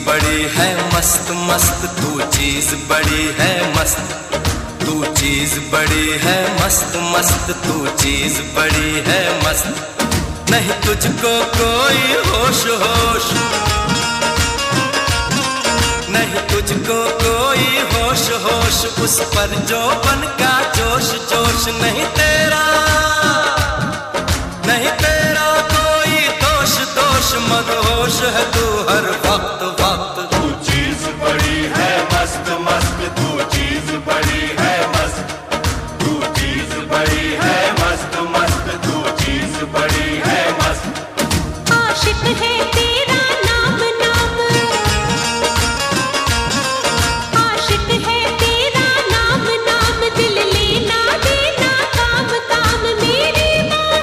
बड़ी है मस्त मस्त, तू चीज बड़ी है मस्त, तू चीज बड़ी है मस्त मस्त, तू चीज बड़ी है मस्त। नहीं तुझको कोई होश होश, नहीं तुझको कोई होश होश, उस पर जो बन का जोश जोश। नहीं तेरा कोई दोष दोष, मदहोश है तू हर वक्त वक्त। तू चीज बड़ी है मस्त मस्त, तू चीज बड़ी है मस्त, तू चीज बड़ी है मस्त मस्त, तू चीज बड़ी है मस्त। आशिक है तेरा नाम नाम, आशिक है तेरा नाम नाम, दिल लेना देना काम काम। मेरी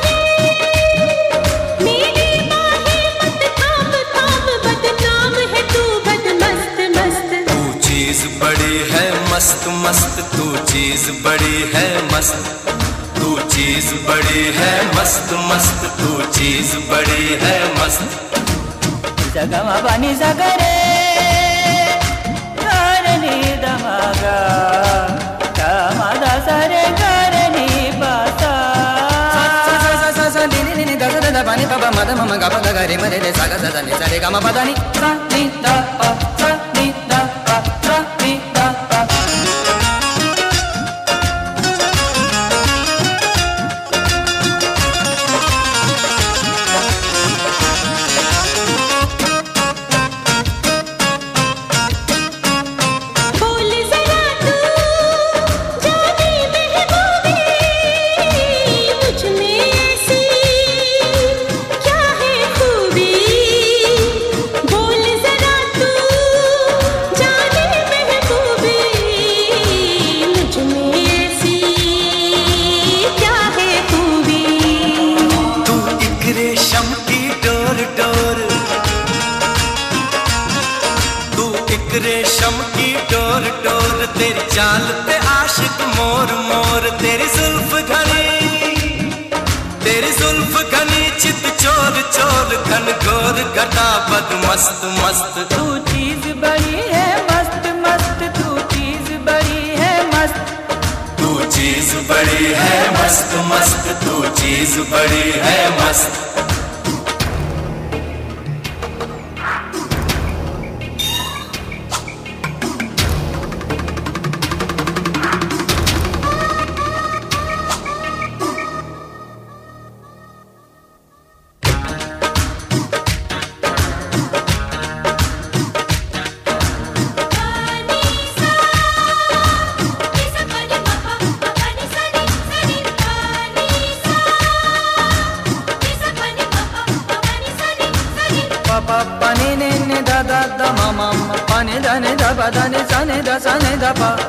बाहें मत थाम थाम, बदनाम है तू बद मस्त मस्त। तू चीज बड़ी है मस्त मस्त, तू चीज बड़ी है मस्त, तू चीज बड़ी है मस्त मस्त, तू चीज बड़ी है मस्त। जगमा पानी सगरे करनी दमागा, कामादा सरे करनी पासा। पानी पापा मद मम गा पा गा रे मरे रे सा गा सा नि सा रे गा मा पा दा नि सा नि दा पा सा नि दा पा सा नि दा पा। बोल जरा तू जाने महबूबी, मुझ में ऐसी क्या है खूबी। बोल जरा तू जाने महबूबी, मुझ में ऐसी क्या है खूबी। तू एक रेशम की डोर डोर, तू एक रेशम की डोर डोर, तेरी चाल पे आशिक मोर मोर। तेरी जुल्फ घनी चित चोर चोर, घन घोर घटा बद मस्त मस्त। तू चीज बड़ी है मस्त मस्त, तू चीज बड़ी है मस्त, तू चीज बड़ी है मस्त मस्त, तू चीज बड़ी है मस्त। पापा पानी ने दा दा दा मामा पानी दा ने दा बा दा ने सा ने दा सा ने दा पा।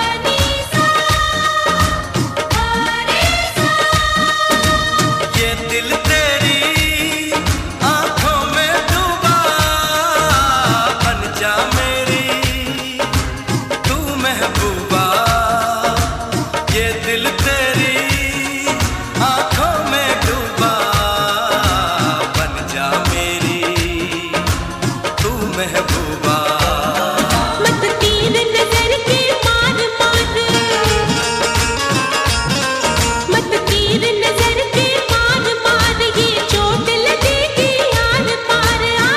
ये दिल तेरी आंखों में डूबा, बन जा मेरी तू महबूबा। ये दिल तेरी आंखों में डूबा, बन जा मेरी तू महबूबा। मत तीर नजर के मार मार, मत तीर नजर के मार मार, ये चोट लगेगी यार पार।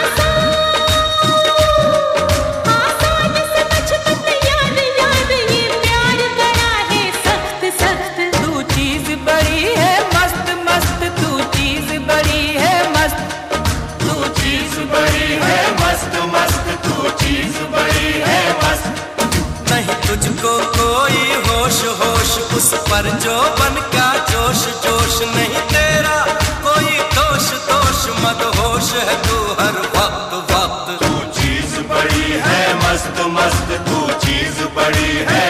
आसान समझ मत यार यार, ये प्यार बड़ा है सख्त सख्त। तू चीज बड़ी है मस्त मस्त, तू चीज बड़ी है मस्त, तू चीज बड़ी है मस्त मस्त, तू चीज बड़ी है मस्त। नहीं तुझको कोई होश होश, उस पर जो बन का जोश जोश। नहीं तेरा कोई दोष दोष, मदहोश है तू हर वक्त वक्त। तू चीज बड़ी है मस्त मस्त, तू चीज बड़ी है